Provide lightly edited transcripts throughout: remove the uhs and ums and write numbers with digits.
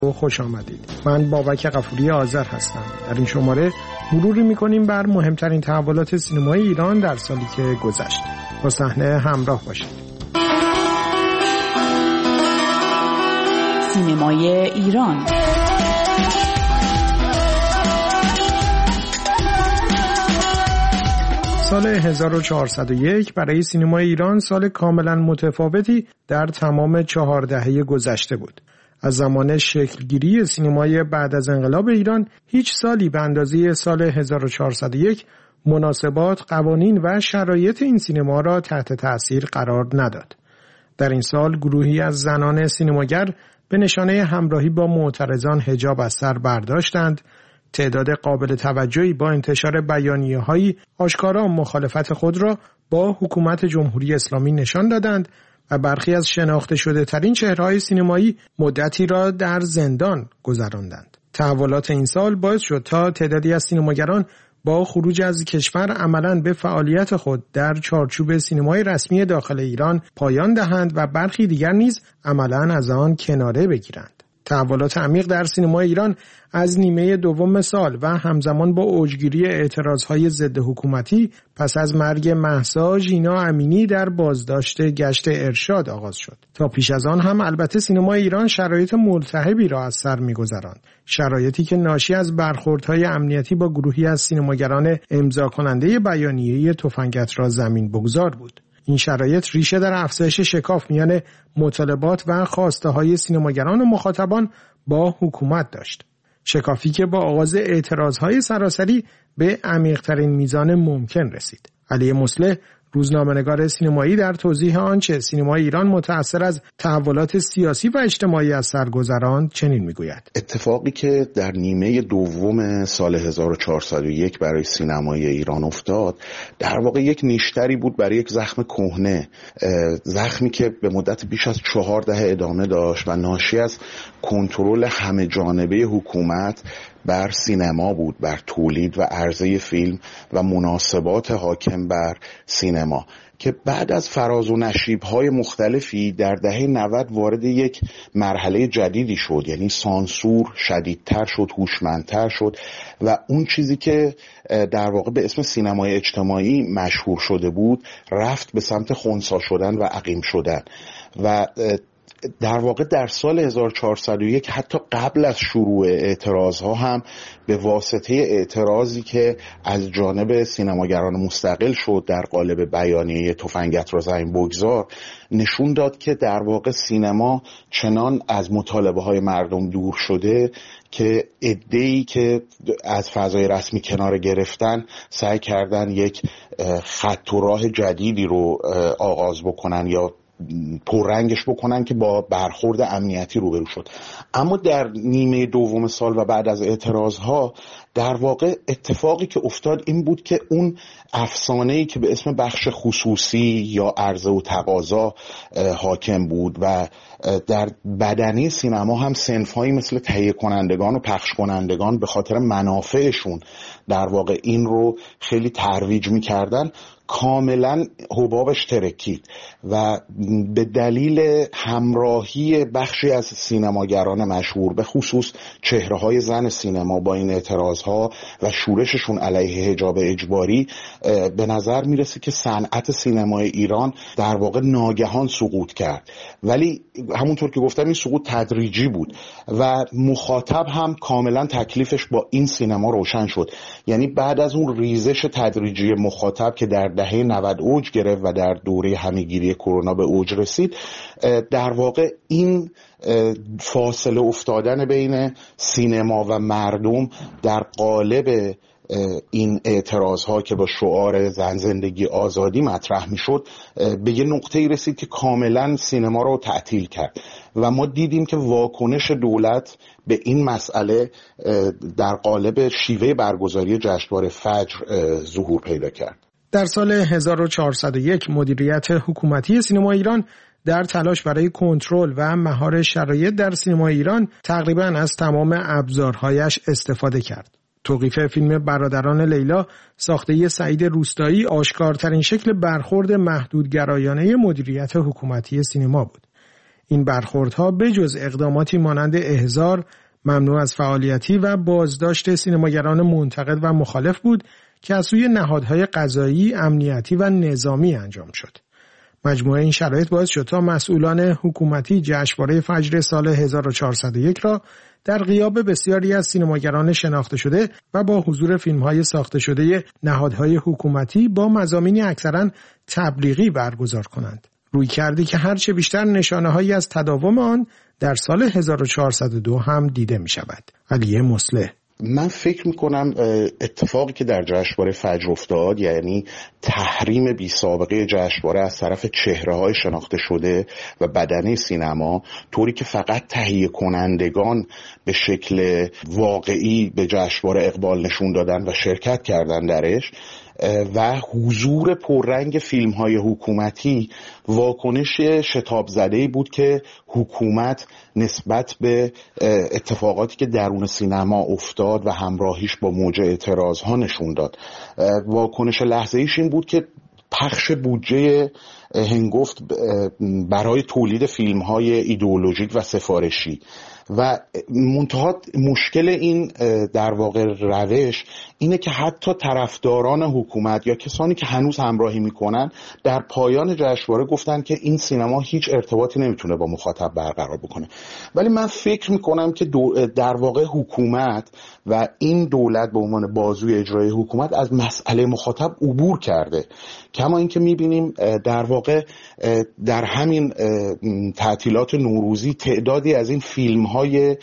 خوش آمدید. من بابک غفوری آذر هستم. در این شماره مروری می‌کنیم بر مهمترین تحولات سینمای ایران در سالی که گذشت. با صحنه همراه باشید. سینمای ایران. سال 1401 برای سینمای ایران سال کاملا متفاوتی در تمام 4 دهه گذشته بود. از زمان شکلگیری سینمای بعد از انقلاب ایران هیچ سالی به اندازه سال 1401 مناسبات، قوانین و شرایط این سینما را تحت تأثیر قرار نداد. در این سال گروهی از زنان سینماگر به نشانه همراهی با معترضان حجاب از سر برداشتند، تعداد قابل توجهی با انتشار بیانیه‌هایی آشکارا مخالفت خود را با حکومت جمهوری اسلامی نشان دادند و برخی از شناخته شده ترین چهره‌های سینمایی مدتی را در زندان گذراندند. تحولات این سال باعث شد تا تعدادی از سینماگران با خروج از کشور عملاً به فعالیت خود در چارچوب سینمای رسمی داخل ایران پایان دهند و برخی دیگر نیز عملاً از آن کناره بگیرند. تحولات عمیق در سینمای ایران از نیمه دوم سال و همزمان با اوجگیری اعتراضهای ضد حکومتی پس از مرگ مهسا ژینا امینی در بازداشت گشت ارشاد آغاز شد. تا پیش از آن هم البته سینمای ایران شرایط ملتهبی را از سر می‌گذراند. شرایطی که ناشی از برخوردهای امنیتی با گروهی از سینماگران امضا کننده بیانیه تفنگت را زمین بگذار بود. این شرایط ریشه در افزایش شکاف میان مطالبات و خواسته‌های سینماگران و مخاطبان با حکومت داشت. شکافی که با آغاز اعتراضهای سراسری به عمیق‌ترین میزان ممکن رسید. علی مصلح، روزنامه‌نگار سینمایی، در توضیح آنچه سینمای ایران متأثر از تحولات سیاسی و اجتماعی از سر گذراند چنین میگوید: اتفاقی که در نیمه دوم سال 1401 برای سینمای ایران افتاد در واقع یک نیشتری بود برای یک زخم کهنه، زخمی که به مدت بیش از 4 دهه ادامه داشت و ناشی از کنترل همه جانبه حکومت بر سینما بود، بر تولید و عرضه فیلم و مناسبات حاکم بر سینما که بعد از فراز و نشیب‌های مختلفی در دهه 90 وارد یک مرحله جدیدی شد. یعنی سانسور شدیدتر شد، هوشمندتر شد و اون چیزی که در واقع به اسم سینمای اجتماعی مشهور شده بود رفت به سمت خنثی شدن و عقیم شدن و در واقع در سال 1401 حتی قبل از شروع اعتراضها هم به واسطه اعتراضی که از جانب سینماگران مستقل شد در قالب بیانیه تفنگت را زمین بگذار نشون داد که در واقع سینما چنان از مطالبه های مردم دور شده که عده‌ای که از فضای رسمی کنار گرفتن سعی کردن یک خط و راه جدیدی رو آغاز بکنن یا پررنگش بکنن که با برخورد امنیتی روبرو شد. اما در نیمه دوم سال و بعد از اعتراضها در واقع اتفاقی که افتاد این بود که اون افسانه‌ای که به اسم بخش خصوصی یا عرضه و تقاضا حاکم بود و در بدنه سینما هم صنف‌هایی مثل تهیه کنندگان و پخش کنندگان به خاطر منافعشون در واقع این رو خیلی ترویج می‌کردن، کاملا حبابش ترکید و به دلیل همراهی بخشی از سینماگران مشهور به خصوص چهره‌های زن سینما با این اعتراضها و شورششون علیه حجاب اجباری به نظر میرسه که صنعت سینمای ایران در واقع ناگهان سقوط کرد. ولی همونطور که گفتم این سقوط تدریجی بود و مخاطب هم کاملا تکلیفش با این سینما روشن شد. یعنی بعد از اون ریزش تدریجی مخاطب که در دهه 90 اوج گرفت و در دوره همه‌گیری کرونا به اوج رسید، در واقع این فاصله افتادن بین سینما و مردم در قالب این اعتراض‌ها که با شعار زن زندگی آزادی مطرح می‌شد به یه نقطه‌ای رسید که کاملا سینما رو تعطیل کرد و ما دیدیم که واکنش دولت به این مسئله در قالب شیوه برگزاری جشنواره فجر ظهور پیدا کرد. در سال 1401 مدیریت حکومتی سینما ایران در تلاش برای کنترل و مهار شرایط در سینما ایران تقریباً از تمام ابزارهایش استفاده کرد. توقیف فیلم برادران لیلا ساخته سعید روستایی آشکارترین شکل برخورد محدودگرایانه مدیریت حکومتی سینما بود. این برخوردها بجز اقداماتی مانند احضار، ممنوع از فعالیتی و بازداشت سینماگران منتقد و مخالف بود که از سوی نهادهای قضایی، امنیتی و نظامی انجام شد. مجموعه این شرایط باعث شد تا مسئولان حکومتی جشنواره فجر سال 1401 را در غیاب بسیاری از سینماگران شناخته شده و با حضور فیلم‌های ساخته شده نهادهای حکومتی با مضامینی اکثراً تبلیغی برگزار کنند. رویکردی که هرچه بیشتر نشانه‌هایی از تداوم آن در سال 1402 هم دیده می‌شود. علی مصلح: من فکر میکنم اتفاقی که در جشنواره فجر افتاد، یعنی تحریم بی سابقه جشنواره از طرف چهره‌های شناخته شده و بدنه سینما، طوری که فقط تهیه کنندگان به شکل واقعی به جشنواره اقبال نشون دادن و شرکت کردن درش، و حضور پررنگ فیلم‌های حکومتی واکنش شتاب زده‌ای بود که حکومت نسبت به اتفاقاتی که درون سینما افتاد و همراهیش با موج اعتراض‌ها نشون داد. واکنش لحظه‌ایش این بود که پخش بودجه هنگفت برای تولید فیلم‌های ایدئولوژیک و سفارشی و منتها مشکل این در واقع روش اینه که حتی طرفداران حکومت یا کسانی که هنوز همراهی میکنن در پایان جشنواره گفتن که این سینما هیچ ارتباطی نمیتونه با مخاطب برقرار بکنه. ولی من فکر میکنم که در واقع حکومت و این دولت به عنوان بازوی اجرایی حکومت از مسئله مخاطب عبور کرده. کما اینکه میبینیم در واقع در همین تعطیلات نوروزی تعدادی از این فیلم‌های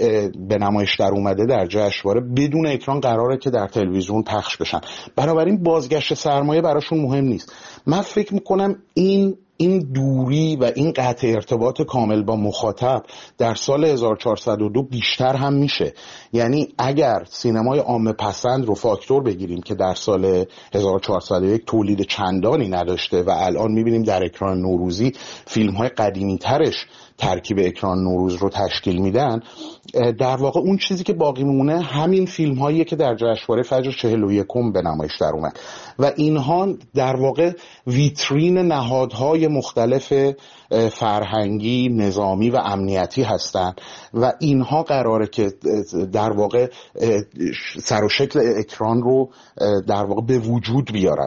به نمایش در اومده در جشنواره بدون اکران قراره که در تلویزیون پخش بشن. بنابراین بازگشت سرمایه براشون مهم نیست. من فکر میکنم این دوری و این قطع ارتباط کامل با مخاطب در سال 1402 بیشتر هم میشه. یعنی اگر سینمای عامه پسند رو فاکتور بگیریم که در سال 1401 تولید چندانی نداشته و الان میبینیم در اکران نوروزی فیلم‌های قدیمی ترش ترکیب اکران نوروز رو تشکیل میدن، در واقع اون چیزی که باقی میمونه همین فیلم هاییه که در جشنواره فجر 41 به نمایش در اومد و اینها در واقع ویترین نهادهای مختلف فرهنگی، نظامی و امنیتی هستند و اینها قراره که در واقع سر و شکل اکران رو در واقع به وجود بیارن.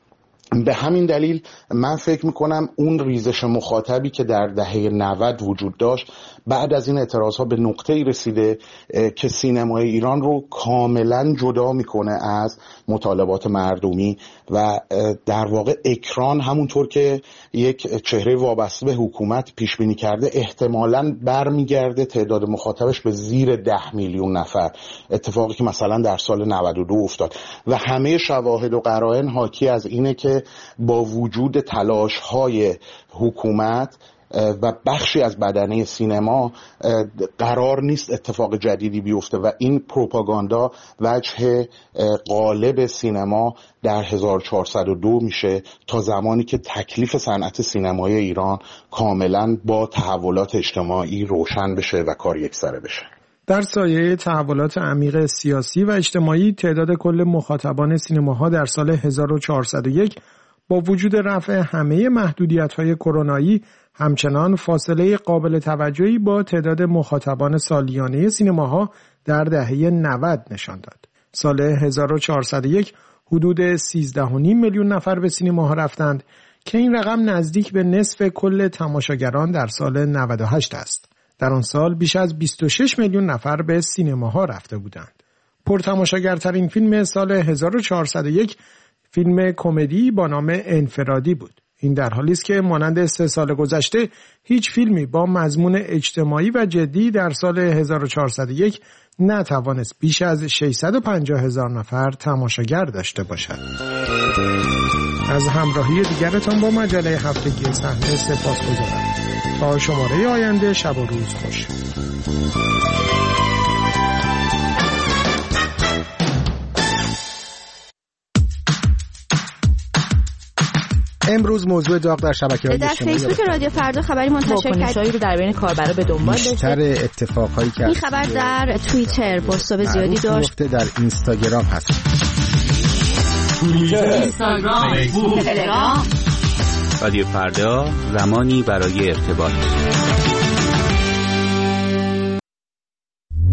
به همین دلیل من فکر میکنم اون ریزش مخاطبی که در دهه 90 وجود داشت بعد از این اعتراضها به نقطه‌ای رسیده که سینمای ایران رو کاملا جدا میکنه از مطالبات مردمی و در واقع اکران همونطور که یک چهره وابسته به حکومت پیش بینی کرده احتمالاً برمیگرده تعداد مخاطبش به زیر 10 میلیون نفر، اتفاقی که مثلا در سال 92 افتاد و همه شواهد و قرائن حاکی از اینه که با وجود تلاش‌های حکومت و بخشی از بدنه سینما قرار نیست اتفاق جدیدی بیفته و این پروپاگاندا وجه غالب سینما در 1402 میشه تا زمانی که تکلیف صنعت سینمای ایران کاملا با تحولات اجتماعی روشن بشه و کار یکسره بشه. در سایه تحولات عمیق سیاسی و اجتماعی تعداد کل مخاطبان سینماها در سال 1401 با وجود رفع همه محدودیت‌های کرونایی همچنان فاصله قابل توجهی با تعداد مخاطبان سالیانه سینماها در دهه 90 نشان داد. سال 1401 حدود 13.5 میلیون نفر به سینماها رفتند که این رقم نزدیک به نصف کل تماشاگران در سال 98 است. در آن سال بیش از 26 میلیون نفر به سینماها رفته بودند. پرتماشاگرترین فیلم سال 1401 فیلم کمدی با نام انفرادی بود. این در حالی است که مانند 3 سال گذشته هیچ فیلمی با مضمون اجتماعی و جدی در سال 1401 نتوانست بیش از 650,000 نفر تماشاگر داشته باشد. از همراهی دیگرتان با مجله هفتگی صحنه سپاسگزارم. تا شماره آینده شب و روز خوش. امروز موضوع داغ در شبکه‌های اجتماعی در فیسبوک رادیو فردا خبری منتشر کرد رو در بین کاربرا به دنبال داشت. بیشتر اتفاقایی که این خبر در توییتر پست زیادی داشت. در اینستاگرام هست. توییتر، اینستاگرام، فیسبوک، تلگرام رادیو فردا، زمانی برای ارتباط.